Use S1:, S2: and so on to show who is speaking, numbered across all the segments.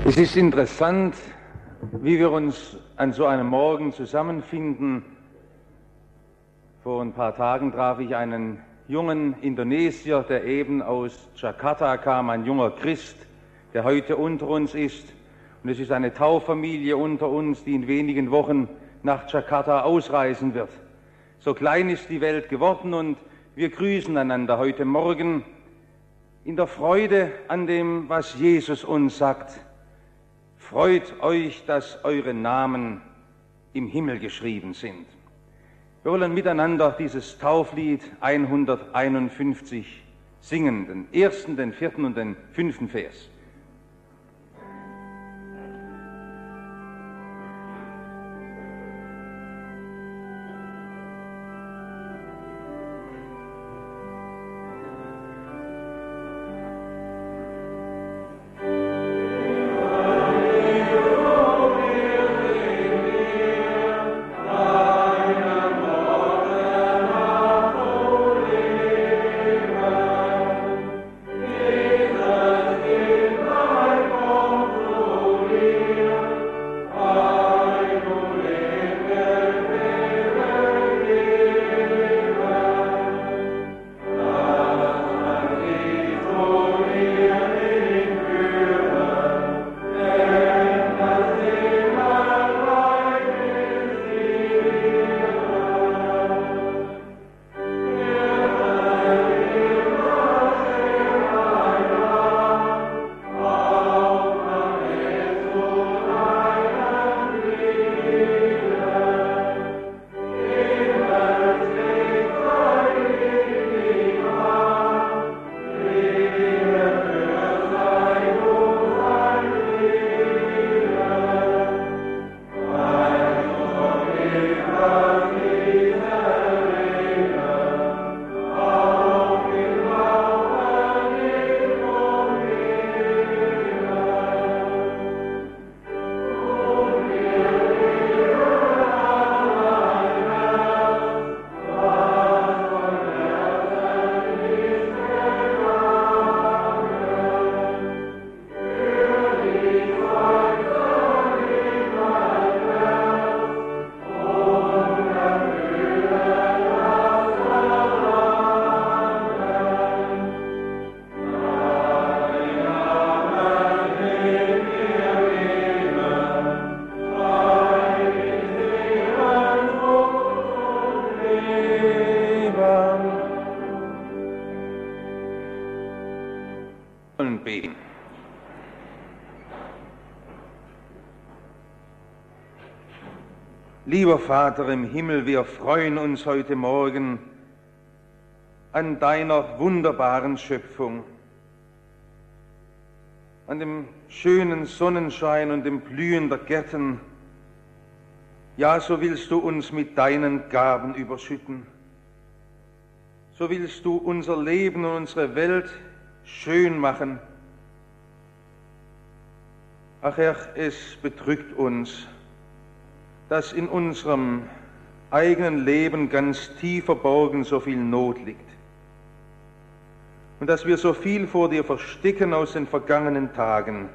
S1: Es ist interessant, wie wir uns an so einem Morgen zusammenfinden. Vor ein paar Tagen traf ich einen jungen Indonesier, der eben aus Jakarta kam, ein junger Christ, der heute unter uns ist. Und es ist eine Tauffamilie unter uns, die in wenigen Wochen nach Jakarta ausreisen wird. So klein ist die Welt geworden und wir grüßen einander heute Morgen in der Freude an dem, was Jesus uns sagt. Freut euch, dass eure Namen im Himmel geschrieben sind. Wir wollen miteinander dieses Tauflied 151 singen, den ersten, den vierten und den fünften Vers. Beten. Lieber Vater im Himmel, wir freuen uns heute Morgen an deiner wunderbaren Schöpfung, an dem schönen Sonnenschein und dem Blühen der Gärten. Ja, so willst du uns mit deinen Gaben überschütten. So willst du unser Leben und unsere Welt schön machen. Ach Herr, es bedrückt uns, dass in unserem eigenen Leben ganz tief verborgen so viel Not liegt und dass wir so viel vor dir verstecken aus den vergangenen Tagen.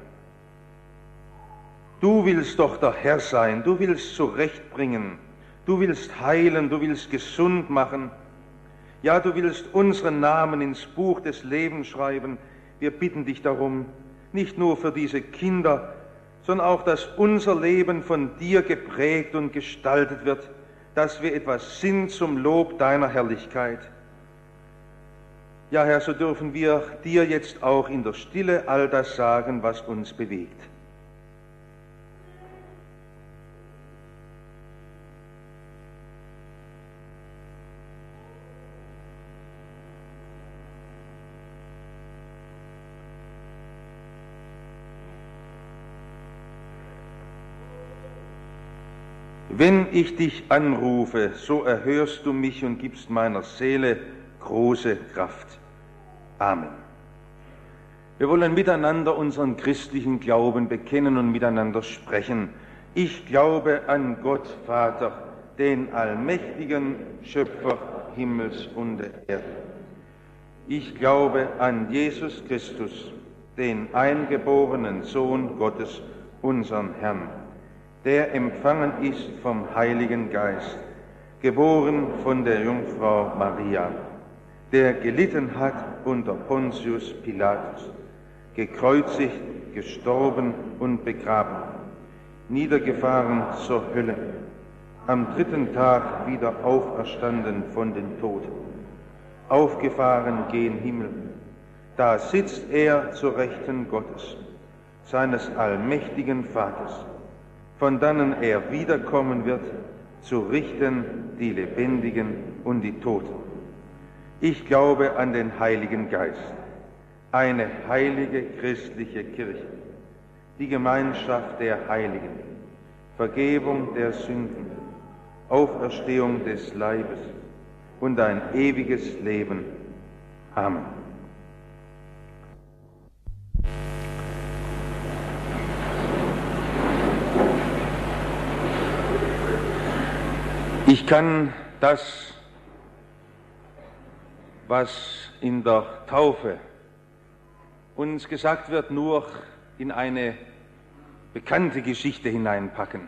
S1: Du willst doch der Herr sein, du willst zurechtbringen, du willst heilen, du willst gesund machen. Ja, du willst unseren Namen ins Buch des Lebens schreiben. Wir bitten dich darum, nicht nur für diese Kinder, sondern auch, dass unser Leben von dir geprägt und gestaltet wird, dass wir etwas sind zum Lob deiner Herrlichkeit. Ja, Herr, so dürfen wir dir jetzt auch in der Stille all das sagen, was uns bewegt. Wenn ich dich anrufe, so erhörst du mich und gibst meiner Seele große Kraft. Amen. Wir wollen miteinander unseren christlichen Glauben bekennen und miteinander sprechen. Ich glaube an Gott, Vater, den allmächtigen Schöpfer Himmels und der Erde. Ich glaube an Jesus Christus,
S2: den eingeborenen Sohn Gottes, unseren Herrn, der empfangen ist vom Heiligen Geist, geboren von der Jungfrau Maria, der gelitten hat unter Pontius Pilatus, gekreuzigt, gestorben und begraben, niedergefahren zur Hölle, am dritten Tag wieder auferstanden von den Toten, aufgefahren gen Himmel. Da sitzt er zur Rechten Gottes, seines allmächtigen Vaters, von dannen er wiederkommen wird, zu richten die Lebendigen und die Toten. Ich glaube an den Heiligen Geist, eine heilige christliche Kirche, die Gemeinschaft der Heiligen, Vergebung der Sünden, Auferstehung des Leibes und ein ewiges Leben. Amen. Ich kann das, was in der Taufe uns gesagt wird, nur in eine bekannte Geschichte hineinpacken.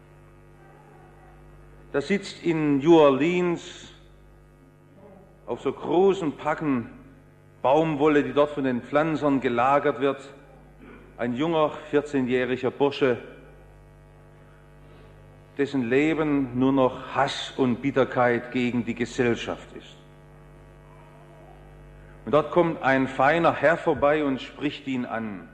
S2: Da sitzt in New Orleans auf so großen Packen Baumwolle, die dort von den Pflanzern gelagert wird, ein junger 14-jähriger Bursche, dessen Leben nur noch Hass und Bitterkeit gegen die Gesellschaft ist. Und dort kommt ein feiner Herr vorbei und spricht ihn an.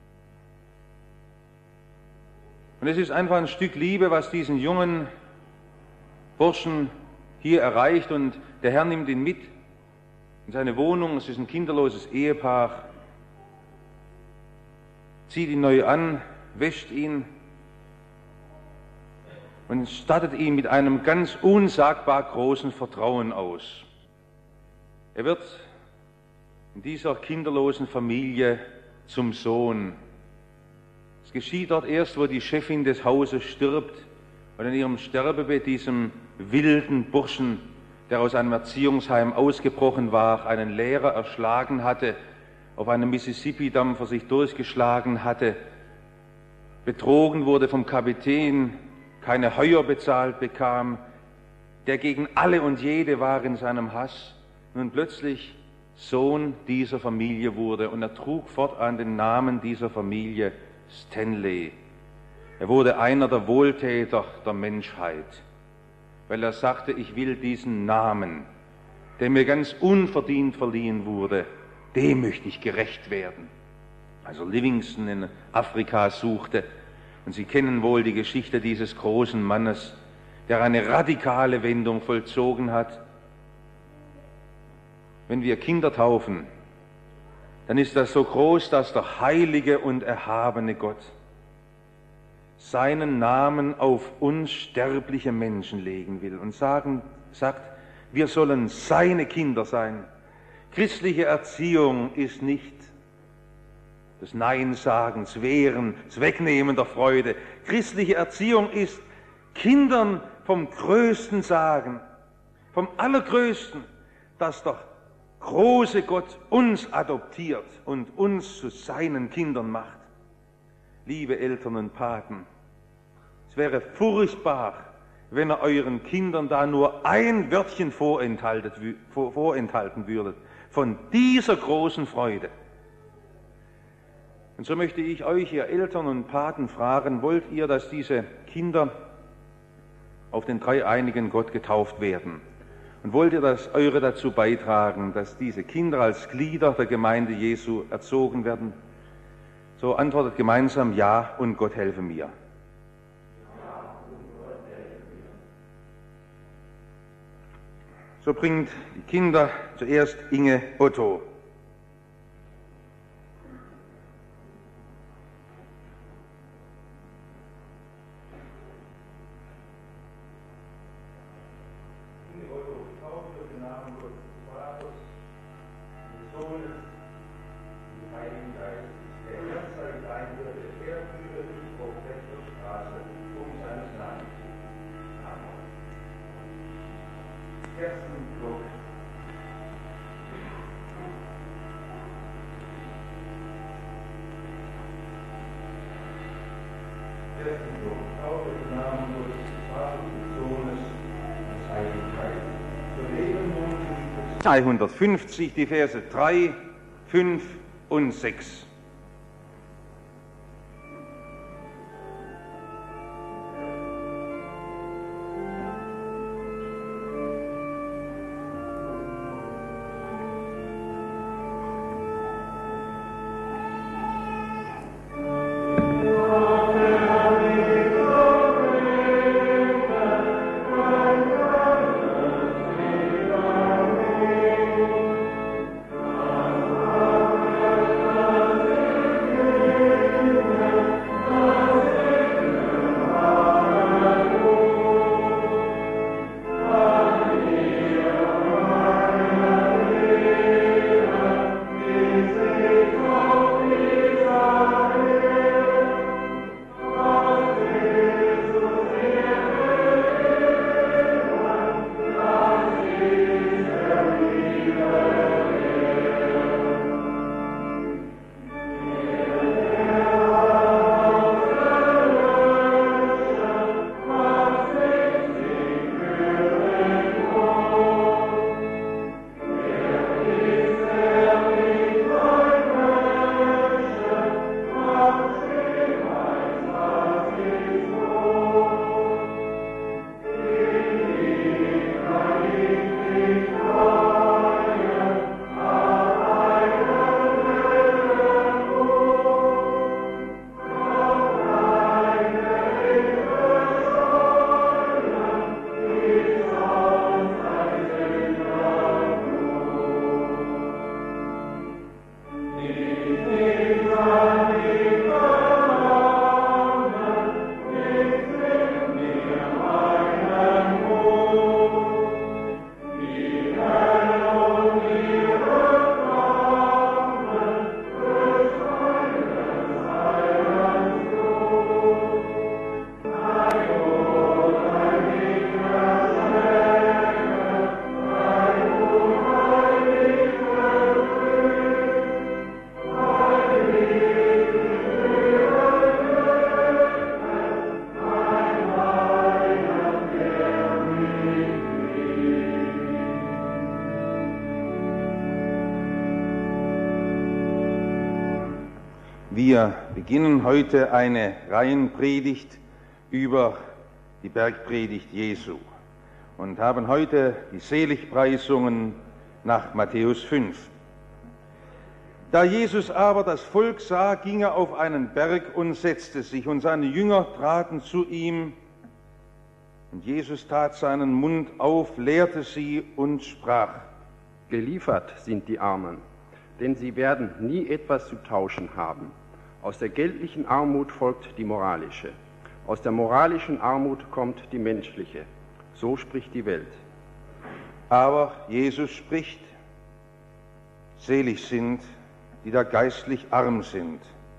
S2: Und es ist einfach ein Stück Liebe, was diesen jungen Burschen hier erreicht, und der Herr nimmt ihn mit in seine Wohnung. Es ist ein kinderloses Ehepaar, zieht ihn neu an, wäscht ihn und stattet ihn mit einem ganz unsagbar großen Vertrauen aus. Er wird in dieser kinderlosen Familie zum Sohn. Es geschieht dort erst, wo die Chefin des Hauses stirbt und in ihrem Sterbebett diesem wilden Burschen, der aus einem Erziehungsheim ausgebrochen war, einen Lehrer erschlagen hatte, auf einem Mississippi-Dampfer sich durchgeschlagen hatte, betrogen wurde vom Kapitän, keine Heuer bezahlt bekam, der gegen alle und jede war in seinem Hass, nun plötzlich Sohn dieser Familie wurde, und er trug fortan den Namen dieser Familie Stanley. Er wurde einer der Wohltäter der Menschheit, weil er sagte, ich will diesen Namen, der mir ganz unverdient verliehen wurde, dem möchte ich gerecht werden. Also Livingston in Afrika suchte, und Sie kennen wohl die Geschichte dieses großen Mannes, der eine radikale Wendung vollzogen hat. Wenn wir Kinder taufen, dann ist das so groß, dass der heilige und erhabene Gott seinen Namen auf uns sterbliche Menschen legen will und sagt, wir sollen seine Kinder sein. Christliche Erziehung ist nicht des Neinsagens, Wehren, das Wegnehmen der Freude. Christliche Erziehung ist Kindern vom Größten sagen, vom Allergrößten, dass der große Gott uns adoptiert und uns zu seinen Kindern macht. Liebe Eltern und Paten, es wäre furchtbar, wenn ihr euren Kindern da nur ein Wörtchen vorenthalten würdet von dieser großen Freude. Und so möchte ich euch, ihr Eltern und Paten, fragen, wollt ihr, dass diese Kinder auf den dreieinigen Gott getauft werden? Und wollt ihr das eure dazu beitragen, dass diese Kinder als Glieder der Gemeinde Jesu erzogen werden? So antwortet gemeinsam ja und Gott helfe mir. So bringt die Kinder zuerst Inge Otto.
S1: Psalm 150, die Verse 3, 5 und 6. Wir beginnen heute eine Reihenpredigt über die Bergpredigt Jesu und haben heute die Seligpreisungen nach Matthäus 5. Da Jesus aber das Volk sah, ging er auf einen Berg und setzte sich, und seine Jünger traten zu ihm, und Jesus tat seinen Mund auf, lehrte sie und sprach:
S3: Geliefert sind die Armen, denn sie werden nie etwas zu tauschen haben. Aus der geldlichen Armut folgt die moralische. Aus der moralischen Armut kommt die menschliche. So spricht die Welt.
S1: Aber Jesus spricht: Selig sind, die da geistlich arm sind,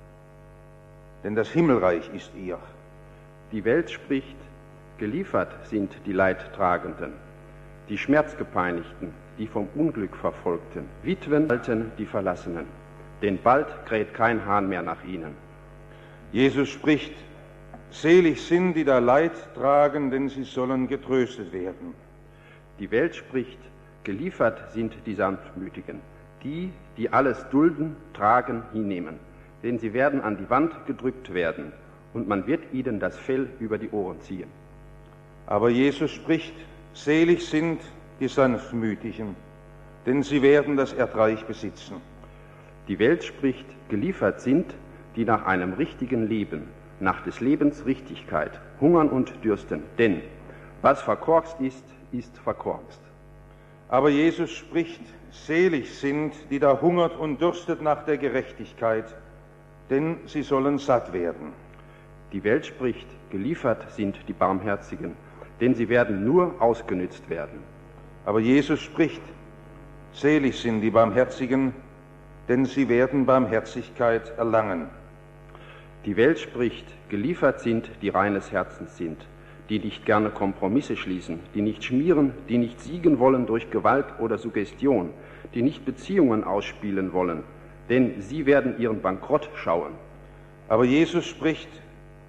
S1: denn das Himmelreich ist ihr.
S3: Die Welt spricht: Geliefert sind die Leidtragenden, die Schmerzgepeinigten, die vom Unglück verfolgten, Witwen, Alten, die Verlassenen, denn bald kräht kein Hahn mehr nach ihnen.
S1: Jesus spricht: Selig sind, die da Leid tragen, denn sie sollen getröstet werden.
S3: Die Welt spricht: Geliefert sind die Sanftmütigen, die, die alles dulden, tragen, hinnehmen, denn sie werden an die Wand gedrückt werden, und man wird ihnen das Fell über die Ohren ziehen.
S1: Aber Jesus spricht: Selig sind die Sanftmütigen, denn sie werden das Erdreich besitzen.
S3: Die Welt spricht: Geliefert sind, die nach einem richtigen Leben, nach des Lebens Richtigkeit, hungern und dürsten, denn was verkorkst ist, ist verkorkst.
S1: Aber Jesus spricht: Selig sind, die da hungert und dürstet nach der Gerechtigkeit, denn sie sollen satt werden.
S3: Die Welt spricht: Geliefert sind die Barmherzigen, denn sie werden nur ausgenützt werden.
S1: Aber Jesus spricht: Selig sind die Barmherzigen, denn sie werden Barmherzigkeit erlangen.
S3: Die Welt spricht: Geliefert sind, die reines Herzens sind, die nicht gerne Kompromisse schließen, die nicht schmieren, die nicht siegen wollen durch Gewalt oder Suggestion, die nicht Beziehungen ausspielen wollen, denn sie werden ihren Bankrott schauen.
S1: Aber Jesus spricht: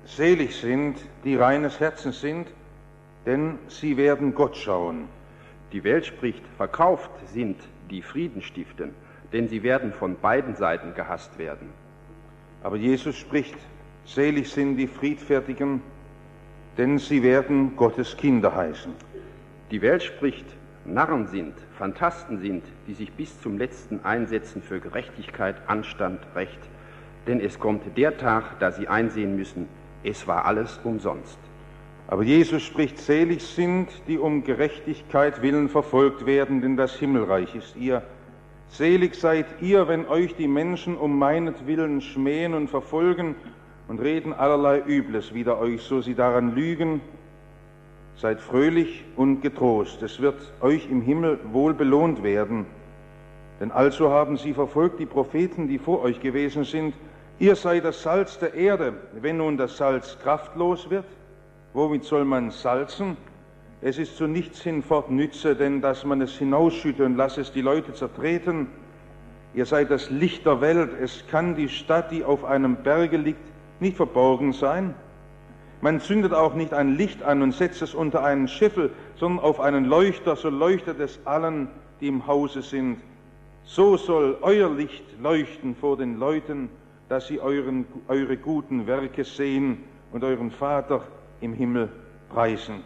S1: Selig sind, die reines Herzens sind, denn sie werden Gott schauen.
S3: Die Welt spricht, verkauft sind, die Frieden stiften, denn sie werden von beiden Seiten gehasst werden.
S1: Aber Jesus spricht, selig sind die Friedfertigen, denn sie werden Gottes Kinder heißen.
S3: Die Welt spricht, Narren sind, Phantasten sind, die sich bis zum Letzten einsetzen für Gerechtigkeit, Anstand, Recht, denn es kommt der Tag, da sie einsehen müssen, es war alles umsonst.
S1: Aber Jesus spricht, selig sind, die um Gerechtigkeit willen verfolgt werden, denn das Himmelreich ist ihr. Selig seid ihr, wenn euch die Menschen um meinetwillen schmähen und verfolgen und reden allerlei Übles wider euch, so sie daran lügen. Seid fröhlich und getrost, es wird euch im Himmel wohl belohnt werden. Denn also haben sie verfolgt die Propheten, die vor euch gewesen sind. Ihr seid das Salz der Erde. Wenn nun das Salz kraftlos wird, womit soll man salzen? Es ist zu nichts hinfort nütze, denn dass man es hinausschütte und lasse es die Leute zertreten. Ihr seid das Licht der Welt. Es kann die Stadt, die auf einem Berge liegt, nicht verborgen sein. Man zündet auch nicht ein Licht an und setzt es unter einen Scheffel, sondern auf einen Leuchter, so leuchtet es allen, die im Hause sind. So soll euer Licht leuchten vor den Leuten, dass sie eure guten Werke sehen und euren Vater im Himmel preisen.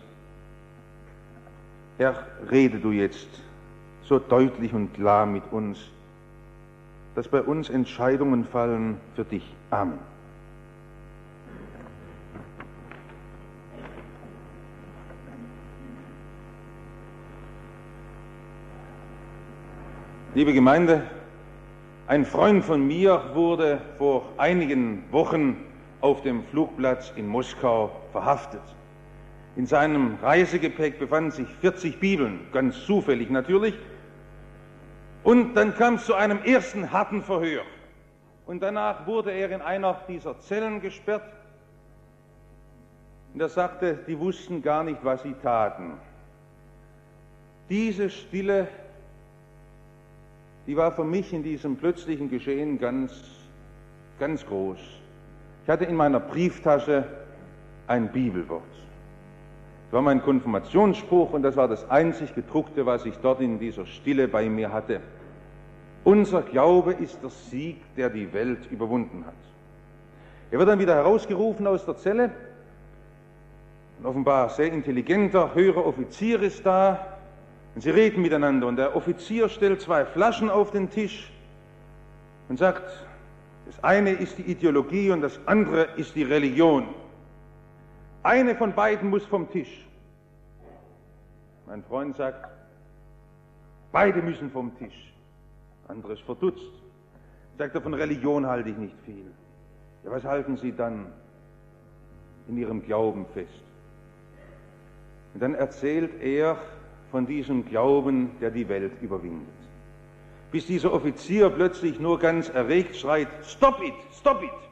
S1: Herr, rede du jetzt so deutlich und klar mit uns, dass bei uns Entscheidungen fallen für dich. Amen. Liebe Gemeinde, ein Freund von mir wurde vor einigen Wochen auf dem Flugplatz in Moskau verhaftet. In seinem Reisegepäck befanden sich 40 Bibeln, ganz zufällig natürlich. Und dann kam es zu einem ersten harten Verhör. Und danach wurde er in einer dieser Zellen gesperrt. Und er sagte, die wussten gar nicht, was sie taten. Diese Stille, die war für mich in diesem plötzlichen Geschehen ganz groß. Ich hatte in meiner Brieftasche ein Bibelwort. Das war mein Konfirmationsspruch und das war das einzig gedruckte, was ich dort in dieser Stille bei mir hatte. Unser Glaube ist der Sieg, der die Welt überwunden hat. Er wird dann wieder herausgerufen aus der Zelle. Ein offenbar sehr intelligenter, höherer Offizier ist da. Und sie reden miteinander und der Offizier stellt 2 Flaschen auf den Tisch und sagt, das eine ist die Ideologie und das andere ist die Religion. Eine von beiden muss vom Tisch. Mein Freund sagt, beide müssen vom Tisch. Der andere ist verdutzt. Sagt er, von Religion halte ich nicht viel. Ja, was halten Sie dann in Ihrem Glauben fest? Und dann erzählt er von diesem Glauben, der die Welt überwindet. Bis dieser Offizier plötzlich nur ganz erregt schreit, stop it, stop it.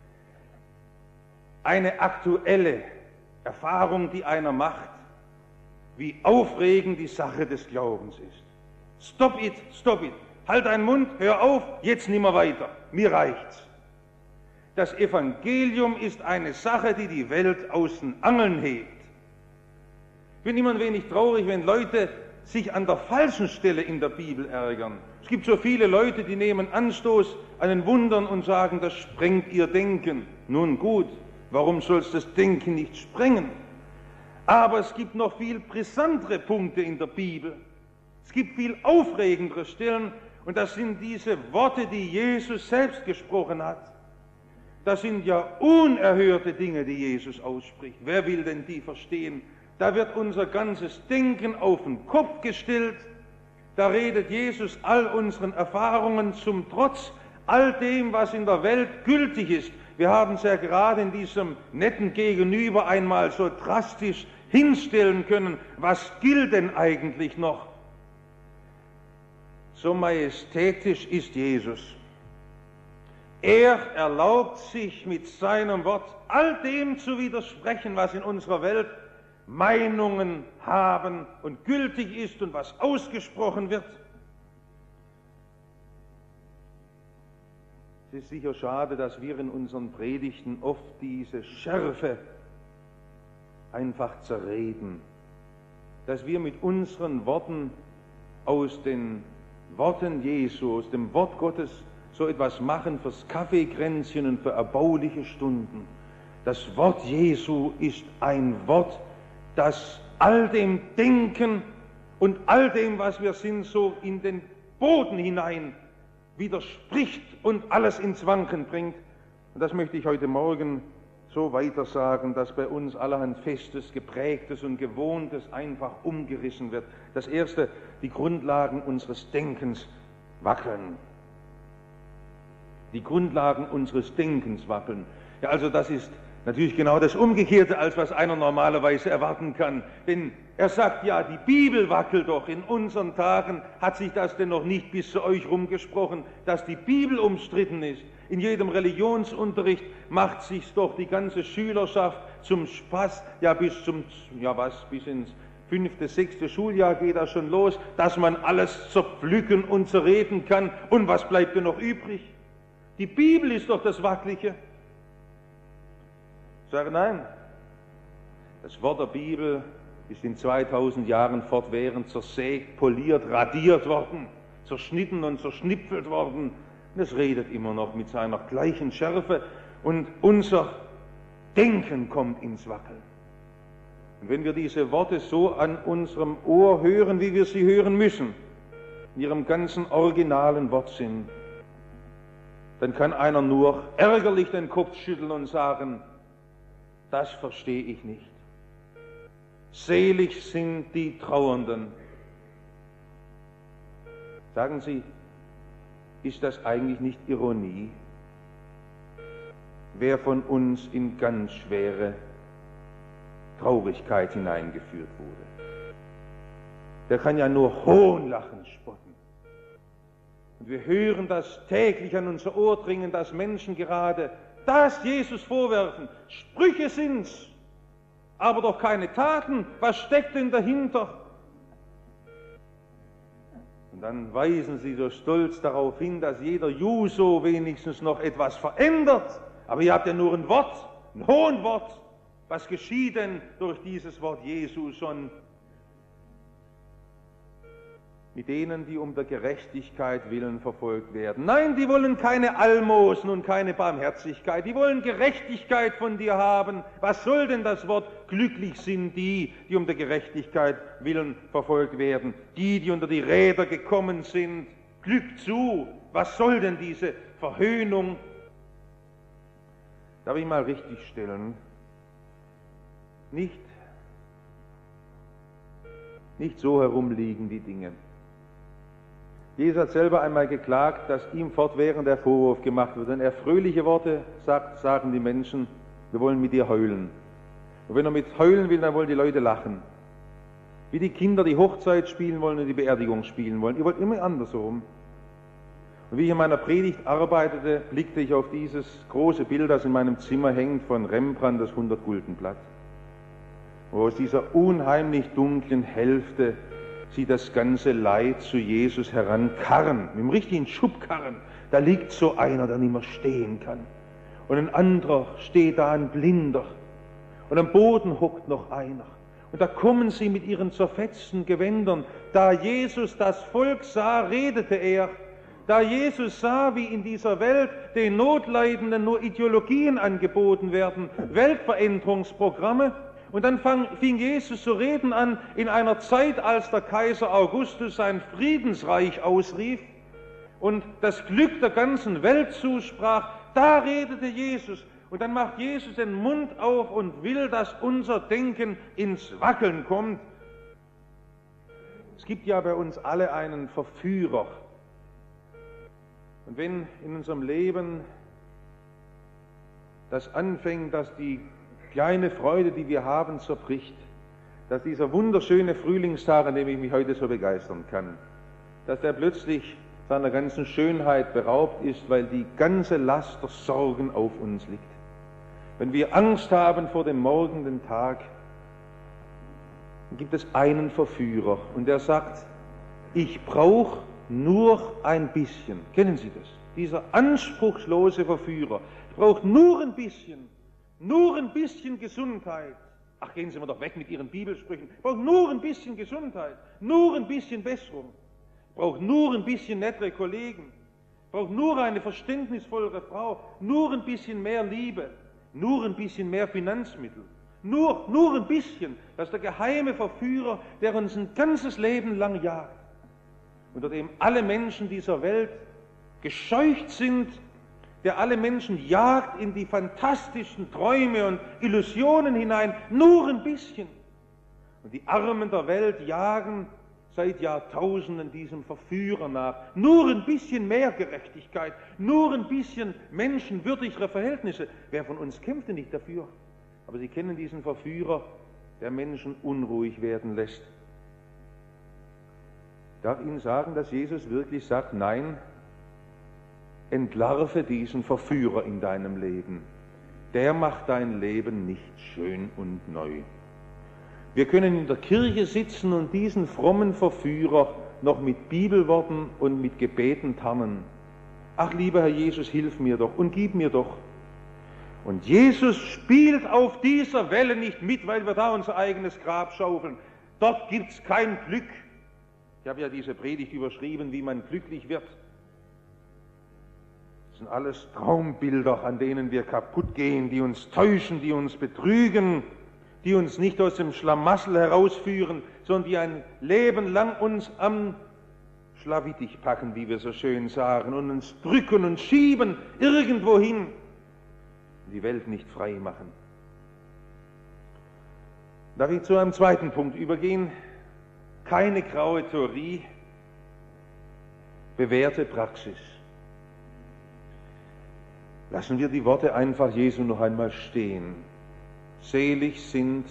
S1: Eine aktuelle Erfahrung, die einer macht, wie aufregend die Sache des Glaubens ist. Stop it, stop it. Halt deinen Mund, hör auf, jetzt nimmer weiter. Mir reicht's. Das Evangelium ist eine Sache, die die Welt aus den Angeln hebt. Ich bin immer ein wenig traurig, wenn Leute sich an der falschen Stelle in der Bibel ärgern. Es gibt so viele Leute, die nehmen Anstoß an den Wundern und sagen, das sprengt ihr Denken. Nun gut, warum soll es das Denken nicht sprengen? Aber es gibt noch viel brisantere Punkte in der Bibel. Es gibt viel aufregendere Stellen und das sind diese Worte, die Jesus selbst gesprochen hat. Das sind ja unerhörte Dinge, die Jesus ausspricht. Wer will denn die verstehen? Da wird unser ganzes Denken auf den Kopf gestellt. Da redet Jesus all unseren Erfahrungen zum Trotz, all dem, was in der Welt gültig ist. Wir haben es ja gerade in diesem netten Gegenüber einmal so drastisch hinstellen können. Was gilt denn eigentlich noch? So majestätisch ist Jesus. Er erlaubt sich mit seinem Wort all dem zu widersprechen, was in unserer Welt Meinungen haben und gültig ist und was ausgesprochen wird. Es ist sicher schade, dass wir in unseren Predigten oft diese Schärfe einfach zerreden, dass wir mit unseren Worten aus den Worten Jesu, aus dem Wort Gottes so etwas machen fürs Kaffeekränzchen und für erbauliche Stunden. Das Wort Jesu ist ein Wort, das all dem Denken und all dem, was wir sind, so in den Boden hinein widerspricht und alles ins Wanken bringt. Und das möchte ich heute Morgen so weiter sagen, dass bei uns allerhand Festes, Geprägtes und Gewohntes einfach umgerissen wird. Das Erste, die Grundlagen unseres Denkens wackeln. Die Grundlagen unseres Denkens wackeln. Ja, also das ist natürlich genau das Umgekehrte, als was einer normalerweise erwarten kann. Denn er sagt, ja, die Bibel wackelt doch. In unseren Tagen hat sich das denn noch nicht bis zu euch rumgesprochen, dass die Bibel umstritten ist. In jedem Religionsunterricht macht sich's doch die ganze Schülerschaft zum Spaß, ja bis ins 5., 6. Schuljahr geht das schon los, dass man alles zerpflücken und zerreden kann. Und was bleibt denn noch übrig? Die Bibel ist doch das Wackelige. Ich sage nein, das Wort der Bibel ist in 2000 Jahren fortwährend zersägt, poliert, radiert worden, zerschnitten und zerschnipfelt worden. Und es redet immer noch mit seiner gleichen Schärfe und unser Denken kommt ins Wackeln. Und wenn wir diese Worte so an unserem Ohr hören, wie wir sie hören müssen, in ihrem ganzen originalen Wortsinn, dann kann einer nur ärgerlich den Kopf schütteln und sagen, das verstehe ich nicht. Selig sind die Trauernden. Sagen Sie, ist das eigentlich nicht Ironie? Wer von uns in ganz schwere Traurigkeit hineingeführt wurde, der kann ja nur Hohnlachen spotten. Und wir hören das täglich an unser Ohr dringen, dass Menschen gerade das Jesus vorwerfen. Sprüche sind's, aber doch keine Taten. Was steckt denn dahinter? Und dann weisen sie so stolz darauf hin, dass jeder Juso wenigstens noch etwas verändert. Aber ihr habt ja nur ein Wort, ein Hohnwort. Was geschieht denn durch dieses Wort Jesu schon mit denen, die um der Gerechtigkeit willen verfolgt werden? Nein, die wollen keine Almosen und keine Barmherzigkeit, die wollen Gerechtigkeit von dir haben. Was soll denn das Wort? Glücklich sind die, die um der Gerechtigkeit willen verfolgt werden, die unter die Räder gekommen sind. Glück zu, was soll denn diese Verhöhnung? Darf ich mal richtig stellen? Nicht so herumliegen die Dinge. Jesus hat selber einmal geklagt, dass ihm fortwährend der Vorwurf gemacht wird. Wenn er fröhliche Worte sagt, sagen die Menschen, wir wollen mit dir heulen. Und wenn er mit heulen will, dann wollen die Leute lachen. Wie die Kinder die Hochzeit spielen wollen und die Beerdigung spielen wollen. Ihr wollt immer andersrum. Und wie ich in meiner Predigt arbeitete, blickte ich auf dieses große Bild, das in meinem Zimmer hängt, von Rembrandt, das 100-Gulden-Blatt. Wo aus dieser unheimlich dunklen Hälfte sie das ganze Leid zu Jesus herankarren, mit dem richtigen Schubkarren. Da liegt so einer, der nicht mehr stehen kann. Und ein anderer steht da, ein Blinder. Und am Boden hockt noch einer. Und da kommen sie mit ihren zerfetzten Gewändern. Da Jesus das Volk sah, redete er. Da Jesus sah, wie in dieser Welt den Notleidenden nur Ideologien angeboten werden, Weltveränderungsprogramme. Und dann fing Jesus zu reden an in einer Zeit, als der Kaiser Augustus sein Friedensreich ausrief und das Glück der ganzen Welt zusprach. Da redete Jesus. Und dann macht Jesus den Mund auf und will, dass unser Denken ins Wackeln kommt. Es gibt ja bei uns alle einen Verführer. Und wenn in unserem Leben das anfängt, dass die kleine Freude, die wir haben, zerbricht, dass dieser wunderschöne Frühlingstag, an dem ich mich heute so begeistern kann, dass der plötzlich seiner ganzen Schönheit beraubt ist, weil die ganze Last der Sorgen auf uns liegt. Wenn wir Angst haben vor dem morgenden Tag, dann gibt es einen Verführer und der sagt, ich brauche nur ein bisschen. Kennen Sie das?
S2: dieser anspruchslose Verführer, braucht nur ein bisschen Gesundheit. Ach, gehen Sie mal doch weg mit Ihren Bibelsprüchen. Braucht nur ein bisschen Gesundheit, nur ein bisschen Besserung. Braucht nur ein bisschen nettere Kollegen. Braucht nur eine verständnisvollere Frau, nur ein bisschen mehr Liebe, nur ein bisschen mehr Finanzmittel. Nur ein bisschen. Das ist der geheime Verführer, der uns ein ganzes Leben lang jagt. Unter dem alle Menschen dieser Welt gescheucht sind, der alle Menschen jagt in die fantastischen Träume und Illusionen hinein, nur ein bisschen. Und die Armen der Welt jagen seit Jahrtausenden diesem Verführer nach. Nur ein bisschen mehr Gerechtigkeit, nur ein bisschen menschenwürdigere Verhältnisse. Wer von uns kämpft denn nicht dafür? Aber Sie kennen diesen Verführer, der Menschen unruhig werden lässt. Ich darf Ihnen sagen, dass Jesus wirklich sagt, nein, entlarve diesen Verführer in deinem Leben. Der macht dein Leben nicht schön und neu. Wir können in der Kirche sitzen und diesen frommen Verführer noch mit Bibelworten und mit Gebeten tarnen. Ach, lieber Herr Jesus, hilf mir doch und gib mir doch. Und Jesus spielt auf dieser Welle nicht mit, weil wir da unser eigenes Grab schaufeln. Dort gibt's kein Glück. Ich habe ja diese Predigt überschrieben, wie man glücklich wird. Das sind alles Traumbilder, an denen wir kaputt gehen, die uns täuschen, die uns betrügen, die uns nicht aus dem Schlamassel herausführen, sondern die ein Leben lang uns am Schlawittich packen, wie wir so schön sagen, und uns drücken und schieben irgendwohin, die Welt nicht frei machen. Darf ich zu einem zweiten Punkt übergehen? Keine graue Theorie, bewährte Praxis. Lassen wir die Worte einfach Jesu noch einmal stehen. Selig sind,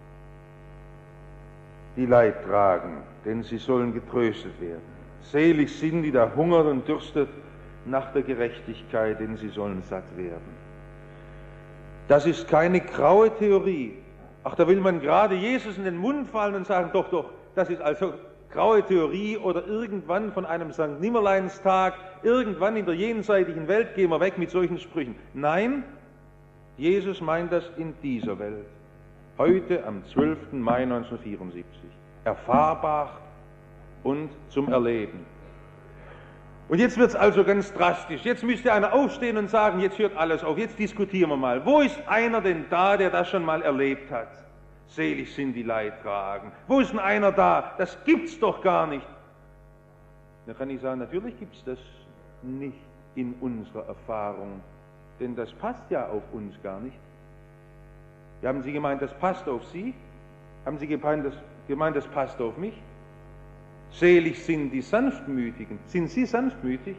S2: die Leid tragen, denn sie sollen getröstet werden. Selig sind, die da hungern und dürstet nach der Gerechtigkeit, denn sie sollen satt werden. Das ist keine graue Theorie. Ach, da will man gerade Jesus in den Mund fallen und sagen, doch, das ist also graue Theorie oder irgendwann von einem St. Nimmerleinstag, irgendwann in der jenseitigen Welt gehen wir weg mit solchen Sprüchen. Nein, Jesus meint das in dieser Welt. Heute am 12. Mai 1974. Erfahrbar und zum Erleben. Und jetzt wird es also ganz drastisch. Jetzt müsste einer aufstehen und sagen, jetzt hört alles auf, jetzt diskutieren wir mal. Wo ist einer denn da, der das schon mal erlebt hat? Selig sind die Leidtragen. Wo ist denn einer da? Das gibt's doch gar nicht. Da kann ich sagen, natürlich gibt's das nicht in unserer Erfahrung. Denn das passt ja auf uns gar nicht. Ja, haben Sie gemeint, das passt auf Sie? Haben Sie gemeint, das passt auf mich? Selig sind die Sanftmütigen. Sind Sie sanftmütig?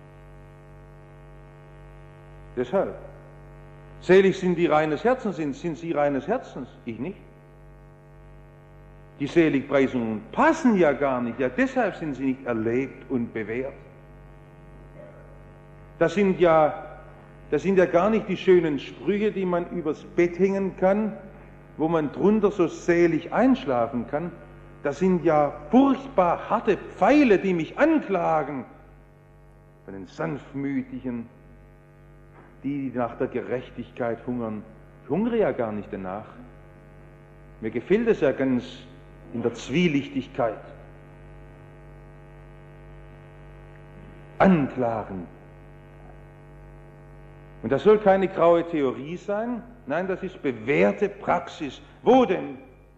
S2: Deshalb. Selig sind die reines Herzens sind. Sind Sie reines Herzens? Ich nicht. Die Seligpreisungen passen ja gar nicht. Ja, deshalb sind sie nicht erlebt und bewährt. Das sind ja gar nicht die schönen Sprüche, die man übers Bett hängen kann, wo man drunter so selig einschlafen kann. Das sind ja furchtbar harte Pfeile, die mich anklagen. Von den Sanftmütigen, die nach der Gerechtigkeit hungern. Ich hungere ja gar nicht danach. Mir gefällt es ja ganz in der Zwielichtigkeit. Anklagen. Und das soll keine graue Theorie sein. Nein, das ist bewährte Praxis. Wo denn?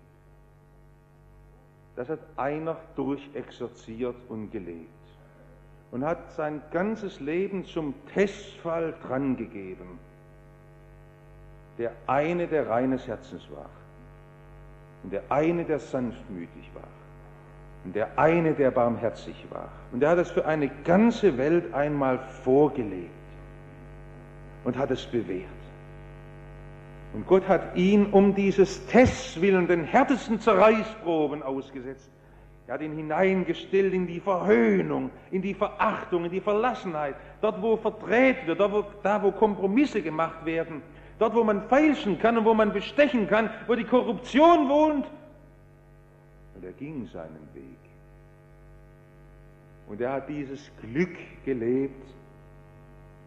S2: Das hat einer durchexerziert und gelebt und hat sein ganzes Leben zum Testfall drangegeben. Der eine, der reines Herzens war, und der eine, der sanftmütig war, und der eine, der barmherzig war. Und er hat es für eine ganze Welt einmal vorgelebt und hat es bewährt. Und Gott hat ihn um dieses Tests willen den härtesten Zerreißproben ausgesetzt. Er hat ihn hineingestellt in die Verhöhnung, in die Verachtung, in die Verlassenheit. Dort, wo verdreht wird, da, wo Kompromisse gemacht werden. Dort, wo man feilschen kann und wo man bestechen kann, wo die Korruption wohnt. Und er ging seinen Weg. Und er hat dieses Glück gelebt,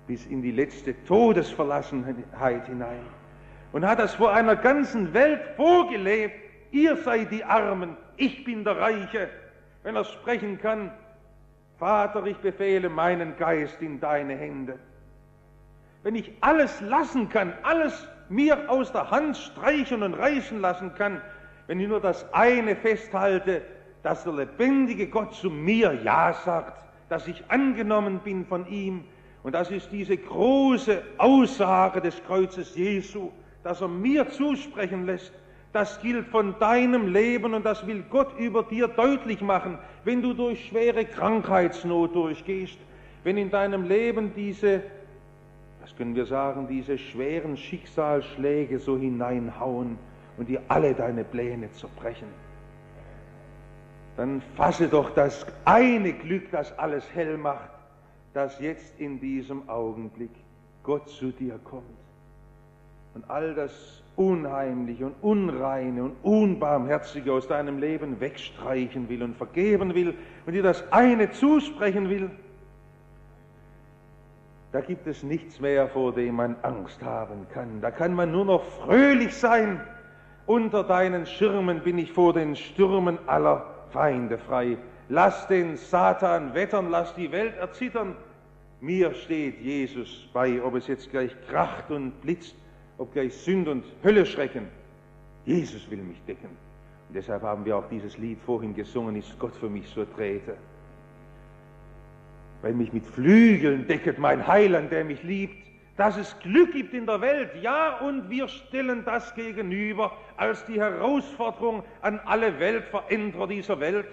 S1: bis in die letzte Todesverlassenheit hinein und hat das vor einer ganzen Welt vorgelebt. Ihr seid die Armen, ich bin der Reiche. Wenn er sprechen kann: Vater, ich befehle meinen Geist in deine Hände. Wenn ich alles lassen kann, alles mir aus der Hand streichen und reißen lassen kann, wenn ich nur das eine festhalte, dass der lebendige Gott zu mir Ja sagt, dass ich angenommen bin von ihm, und das ist diese große Aussage des Kreuzes Jesu, dass er mir zusprechen lässt, das gilt von deinem Leben und das will Gott über dir deutlich machen, wenn du durch schwere Krankheitsnot durchgehst, wenn in deinem Leben diese, was können wir sagen, diese schweren Schicksalsschläge so hineinhauen und dir alle deine Pläne zerbrechen. Dann fasse doch das eine Glück, das alles hell macht, dass jetzt in diesem Augenblick Gott zu dir kommt und all das Unheimliche und Unreine und Unbarmherzige aus deinem Leben wegstreichen will und vergeben will und dir das eine zusprechen will. Da gibt es nichts mehr, vor dem man Angst haben kann. Da kann man nur noch fröhlich sein. Unter deinen Schirmen bin ich vor den Stürmen aller Feinde frei. Lass den Satan wettern, lass die Welt erzittern. Mir steht Jesus bei, ob es jetzt gleich kracht und blitzt, ob gleich Sünd und Hölle schrecken. Jesus will mich decken. Und deshalb haben wir auch dieses Lied vorhin gesungen: Ist Gott für mich so Träte. Weil mich mit Flügeln decket mein Heiland, der mich liebt, dass es Glück gibt in der Welt. Ja, und wir stellen das gegenüber als die Herausforderung an alle Weltveränderer dieser Welt.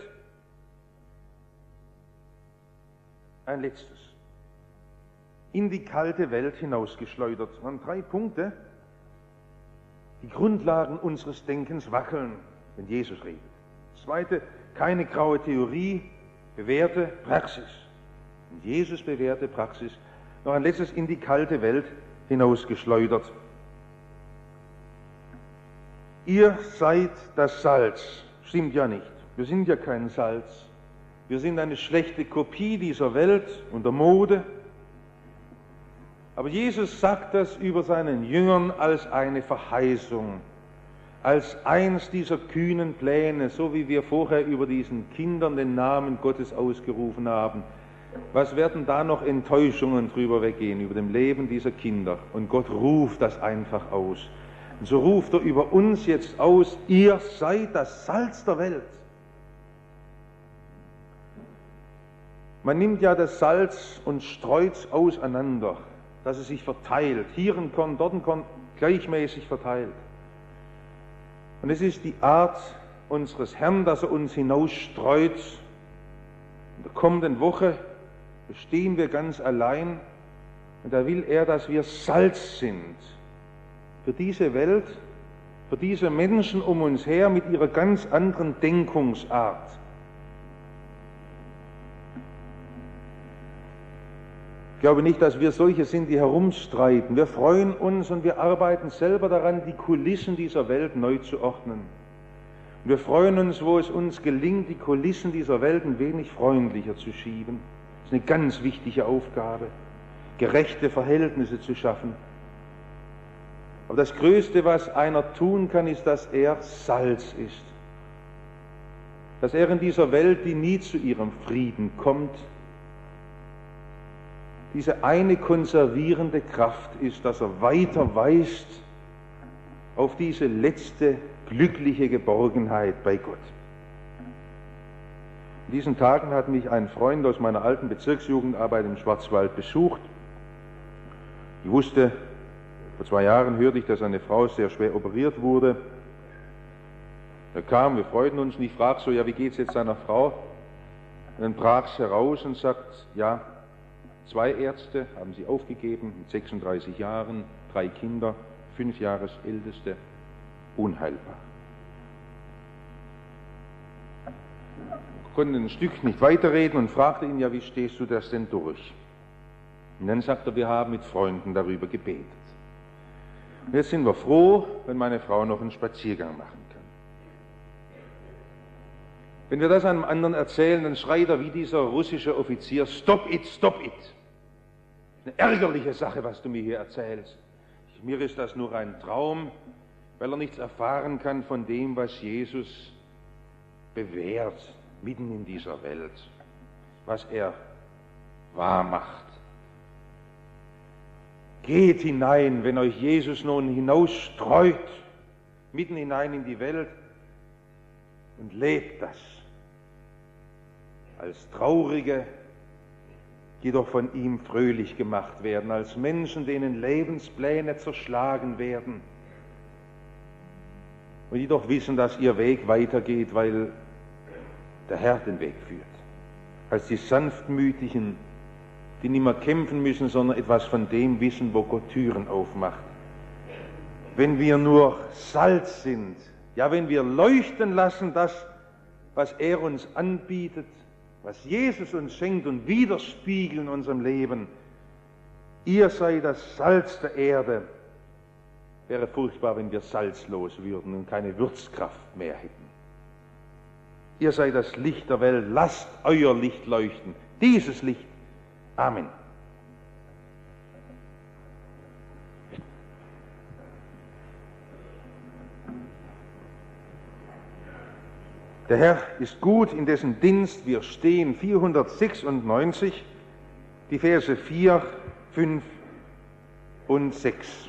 S1: Ein letztes. In die kalte Welt hinausgeschleudert. Das waren 3 Punkte. Die Grundlagen unseres Denkens wackeln, wenn Jesus redet. Das zweite, keine graue Theorie, bewährte Praxis. Und Jesus bewährte Praxis. Noch ein letztes, in die kalte Welt hinausgeschleudert. Ihr seid das Salz. Stimmt ja nicht. Wir sind ja kein Salz. Wir sind eine schlechte Kopie dieser Welt und der Mode. Aber Jesus sagt das über seinen Jüngern als eine Verheißung, als eins dieser kühnen Pläne, so wie wir vorher über diesen Kindern den Namen Gottes ausgerufen haben. Was werden da noch Enttäuschungen drüber weggehen, über dem Leben dieser Kinder? Und Gott ruft das einfach aus. Und so ruft er über uns jetzt aus: Ihr seid das Salz der Welt. Man nimmt ja das Salz und streut es auseinander, dass es sich verteilt. Hier ein Korn, dort ein Korn, gleichmäßig verteilt. Und es ist die Art unseres Herrn, dass er uns hinausstreut. In der kommenden Woche stehen wir ganz allein und da will er, dass wir Salz sind für diese Welt, für diese Menschen um uns her mit ihrer ganz anderen Denkungsart. Ich glaube nicht, dass wir solche sind, die herumstreiten. Wir freuen uns und wir arbeiten selber daran, die Kulissen dieser Welt neu zu ordnen. Und wir freuen uns, wo es uns gelingt, die Kulissen dieser Welt ein wenig freundlicher zu schieben. Das ist eine ganz wichtige Aufgabe, gerechte Verhältnisse zu schaffen. Aber das Größte, was einer tun kann, ist, dass er Salz ist. Dass er in dieser Welt, die nie zu ihrem Frieden kommt, diese eine konservierende Kraft ist, dass er weiter weist auf diese letzte glückliche Geborgenheit bei Gott. In diesen Tagen hat mich ein Freund aus meiner alten Bezirksjugendarbeit im Schwarzwald besucht. Ich wusste, vor 2 Jahren hörte ich, dass eine Frau sehr schwer operiert wurde. Er kam, wir freuten uns und ich fragte so: Ja, wie geht es jetzt seiner Frau? Und dann brach es heraus und sagt: Ja, 2 Ärzte haben sie aufgegeben, mit 36 Jahren, 3 Kinder, 5 Jahre älteste, unheilbar. Ich konnte ein Stück nicht weiterreden und fragte ihn: Ja, wie stehst du das denn durch? Und dann sagte er: Wir haben mit Freunden darüber gebetet. Und jetzt sind wir froh, wenn meine Frau noch einen Spaziergang machen kann. Wenn wir das einem anderen erzählen, dann schreit er wie dieser russische Offizier: Stop it, stop it.
S2: Eine ärgerliche Sache, was du mir hier erzählst. Mir ist das nur ein Traum, weil er nichts erfahren kann von dem, was Jesus bewährt mitten in dieser Welt, was er wahr macht. Geht hinein, wenn euch Jesus nun hinausstreut, mitten hinein in die Welt, und lebt das als Traurige, die doch von ihm fröhlich gemacht werden, als Menschen, denen Lebenspläne zerschlagen werden und die doch wissen, dass ihr Weg weitergeht, weil der Herr den Weg führt, als die Sanftmütigen, die nicht mehr kämpfen müssen, sondern etwas von dem wissen, wo Gott Türen aufmacht. Wenn wir nur Salz sind, ja, wenn wir leuchten lassen, das, was er uns anbietet, was Jesus uns schenkt und widerspiegeln in unserem Leben, ihr seid das Salz der Erde. Wäre furchtbar, wenn wir salzlos würden und keine Würzkraft mehr hätten. Ihr seid das Licht der Welt, lasst euer Licht leuchten, dieses Licht. Amen. Der Herr ist gut, in dessen Dienst wir stehen. 496, die Verse 4, 5 und 6.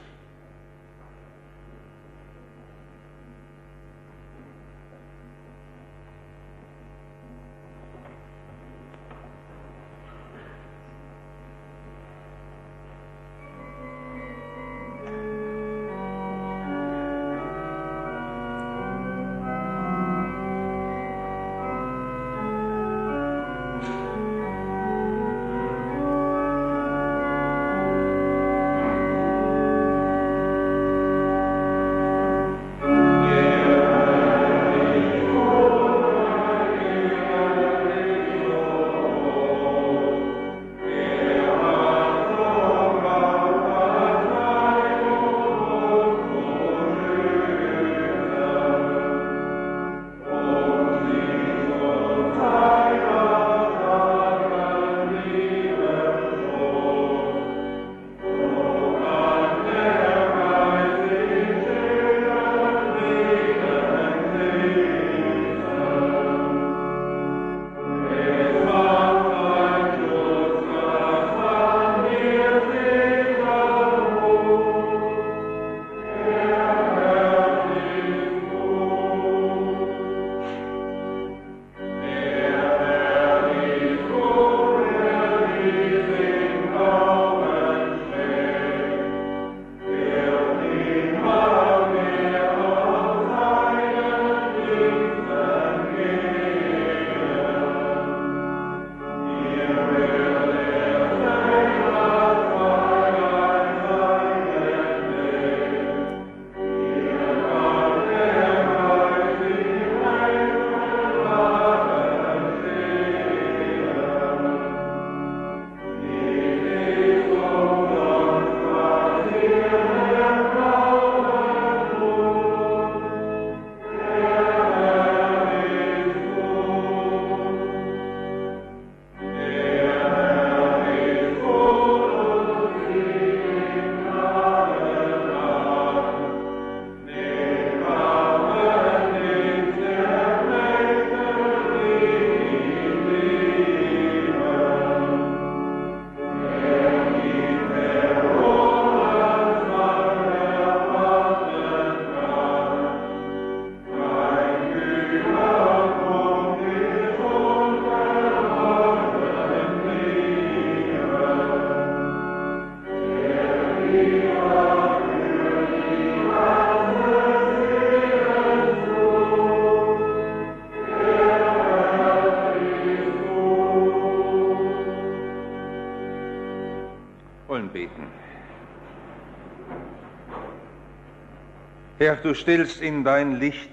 S2: Herr, du stellst in dein Licht,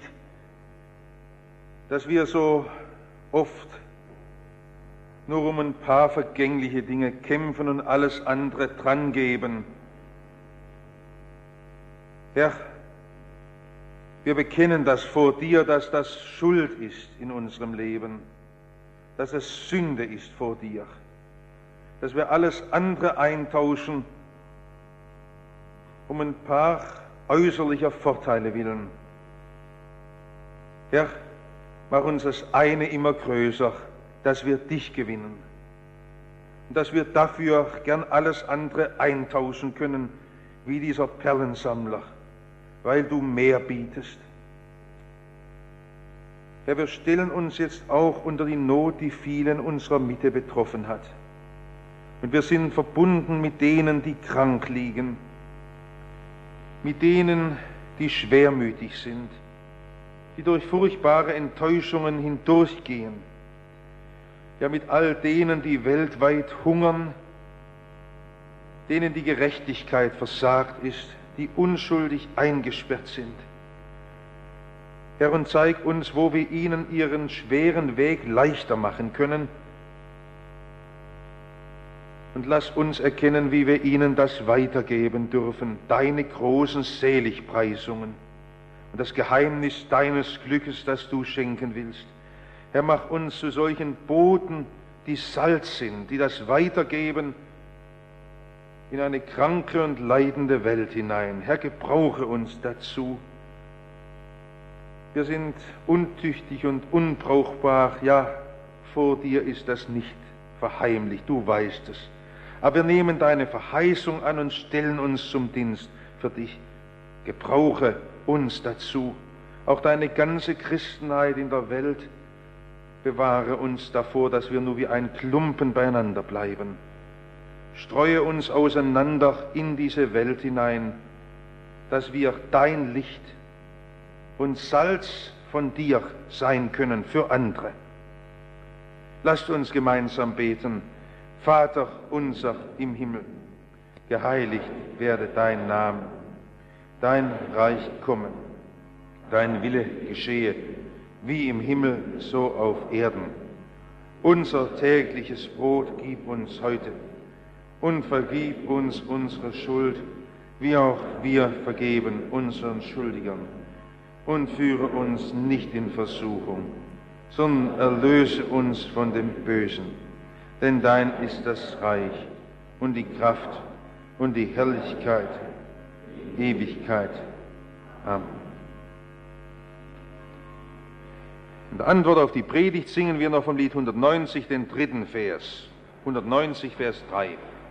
S2: dass wir so oft nur um ein paar vergängliche Dinge kämpfen und alles andere drangeben. Herr, wir bekennen das vor dir, dass das Schuld ist in unserem Leben, dass es Sünde ist vor dir, dass wir alles andere eintauschen, um ein paar äußerlicher Vorteile willen. Herr, mach uns das eine immer größer, dass wir dich gewinnen und dass wir dafür gern alles andere eintauschen können, wie dieser Perlensammler, weil du mehr bietest. Herr, wir stellen uns jetzt auch unter die Not, die vielen unserer Mitte betroffen hat. Und wir sind verbunden mit denen, die krank liegen, mit denen, die schwermütig sind, die durch furchtbare Enttäuschungen hindurchgehen, ja mit all denen, die weltweit hungern, denen die Gerechtigkeit versagt ist, die unschuldig eingesperrt sind. Herr, und zeig uns, wo wir ihnen ihren schweren Weg leichter machen können, und lass uns erkennen, wie wir ihnen das weitergeben dürfen, deine großen Seligpreisungen und das Geheimnis deines Glückes, das du schenken willst. Herr, mach uns zu solchen Boten, die Salz sind, die das weitergeben in eine kranke und leidende Welt hinein. Herr, gebrauche uns dazu. Wir sind untüchtig und unbrauchbar. Ja, vor dir ist das nicht verheimlicht, du weißt es. Aber wir nehmen deine Verheißung an und stellen uns zum Dienst für dich. Gebrauche uns dazu. Auch deine ganze Christenheit in der Welt, bewahre uns davor, dass wir nur wie ein Klumpen beieinander bleiben. Streue uns auseinander in diese Welt hinein, dass wir dein Licht und Salz von dir sein können für andere. Lasst uns gemeinsam beten. Vater unser im Himmel, geheiligt werde dein Name, dein Reich komme, dein Wille geschehe, wie im Himmel, so auf Erden. Unser tägliches Brot gib uns heute und vergib uns unsere Schuld, wie auch wir vergeben unseren Schuldigern. Und führe uns nicht in Versuchung, sondern erlöse uns von dem Bösen. Denn dein ist das Reich und die Kraft und die Herrlichkeit, Ewigkeit. Amen. In der Antwort auf die Predigt singen wir noch vom Lied 190 den 3. Vers. 190, Vers 3.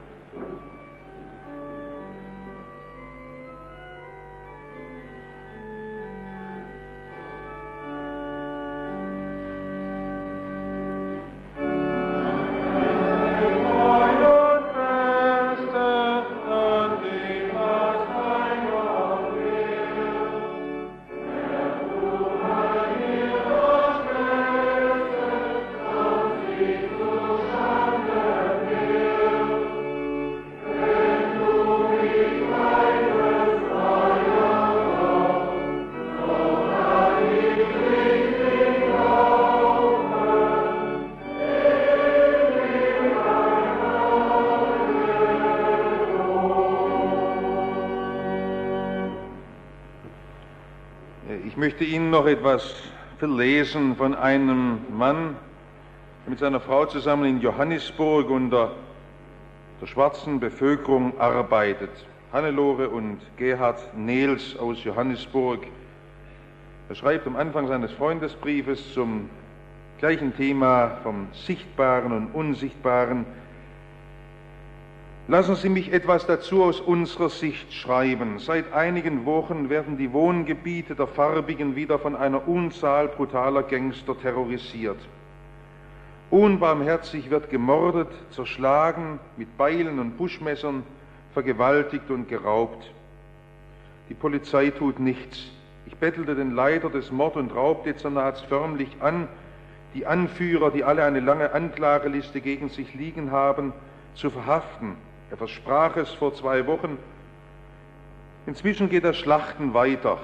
S2: Ich möchte Ihnen noch etwas verlesen von einem Mann, der mit seiner Frau zusammen in Johannisburg unter der schwarzen Bevölkerung arbeitet. Hannelore und Gerhard Nehls aus Johannisburg. Er schreibt am Anfang seines Freundesbriefes zum gleichen Thema vom Sichtbaren und Unsichtbaren: Lassen Sie mich etwas dazu aus unserer Sicht schreiben. Seit einigen Wochen werden die Wohngebiete der Farbigen wieder von einer Unzahl brutaler Gangster terrorisiert. Unbarmherzig wird gemordet, zerschlagen, mit Beilen und Buschmessern, vergewaltigt und geraubt. Die Polizei tut nichts. Ich bettelte den Leiter des Mord- und Raubdezernats förmlich an, die Anführer, die alle eine lange Anklageliste gegen sich liegen haben, zu verhaften. Er versprach es vor 2 Wochen. Inzwischen geht das Schlachten weiter.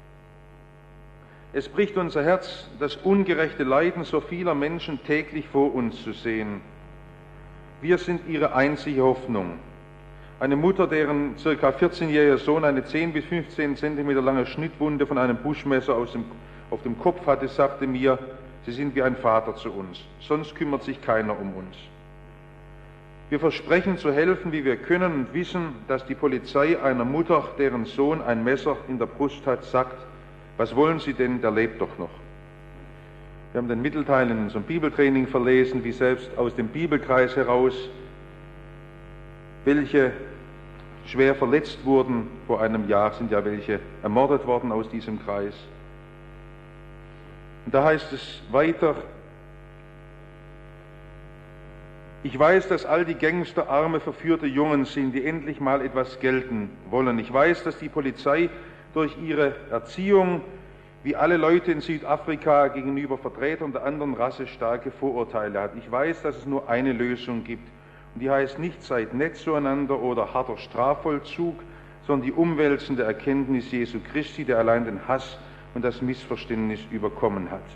S2: Es bricht unser Herz, das ungerechte Leiden so vieler Menschen täglich vor uns zu sehen. Wir sind ihre einzige Hoffnung. Eine Mutter, deren ca. 14-jähriger Sohn eine 10 bis 15 Zentimeter lange Schnittwunde von einem Buschmesser auf dem Kopf hatte, sagte mir, Sie sind wie ein Vater zu uns, sonst kümmert sich keiner um uns. Wir versprechen zu helfen, wie wir können und wissen, dass die Polizei einer Mutter, deren Sohn ein Messer in der Brust hat, sagt, was wollen Sie denn, der lebt doch noch. Wir haben den Mittelteil in unserem Bibeltraining verlesen, wie selbst aus dem Bibelkreis heraus, welche schwer verletzt wurden. Vor einem Jahr sind ja welche ermordet worden aus diesem Kreis. Und da heißt es weiter, ich weiß, dass all die Gangster arme, verführte Jungen sind, die endlich mal etwas gelten wollen. Ich weiß, dass die Polizei durch ihre Erziehung, wie alle Leute in Südafrika, gegenüber Vertretern der anderen Rasse starke Vorurteile hat. Ich weiß, dass es nur eine Lösung gibt. Und die heißt nicht, seid nett zueinander oder harter Strafvollzug, sondern die umwälzende Erkenntnis Jesu Christi, der allein den Hass und das Missverständnis überkommen hat.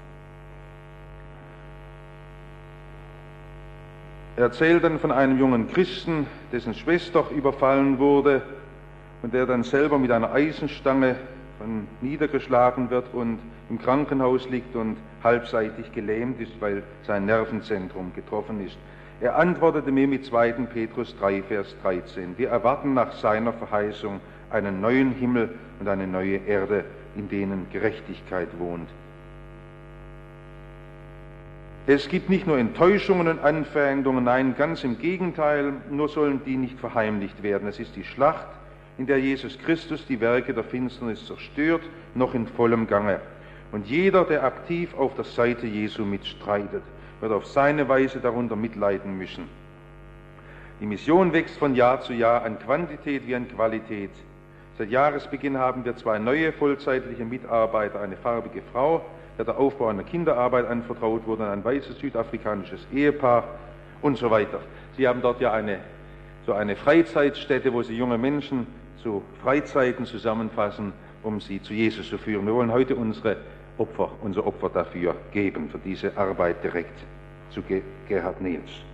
S2: Er erzählt dann von einem jungen Christen, dessen Schwester überfallen wurde und der dann selber mit einer Eisenstange niedergeschlagen wird und im Krankenhaus liegt und halbseitig gelähmt ist, weil sein Nervenzentrum getroffen ist. Er antwortete mir mit 2. Petrus 3, Vers 13. Wir erwarten nach seiner Verheißung einen neuen Himmel und eine neue Erde, in denen Gerechtigkeit wohnt. Es gibt nicht nur Enttäuschungen und Anfeindungen, nein, ganz im Gegenteil, nur sollen die nicht verheimlicht werden. Es ist die Schlacht, in der Jesus Christus die Werke der Finsternis zerstört, noch in vollem Gange. Und jeder, der aktiv auf der Seite Jesu mitstreitet, wird auf seine Weise darunter mitleiden müssen. Die Mission wächst von Jahr zu Jahr an Quantität wie an Qualität. Seit Jahresbeginn haben wir 2 neue vollzeitliche Mitarbeiter, eine farbige Frau, der Aufbau einer Kinderarbeit anvertraut wurde, ein weißes südafrikanisches Ehepaar und so weiter. Sie haben dort ja eine Freizeitstätte, wo Sie junge Menschen zu Freizeiten zusammenfassen, um sie zu Jesus zu führen. Wir wollen heute unser Opfer dafür geben, für diese Arbeit direkt zu Gerhard Niels.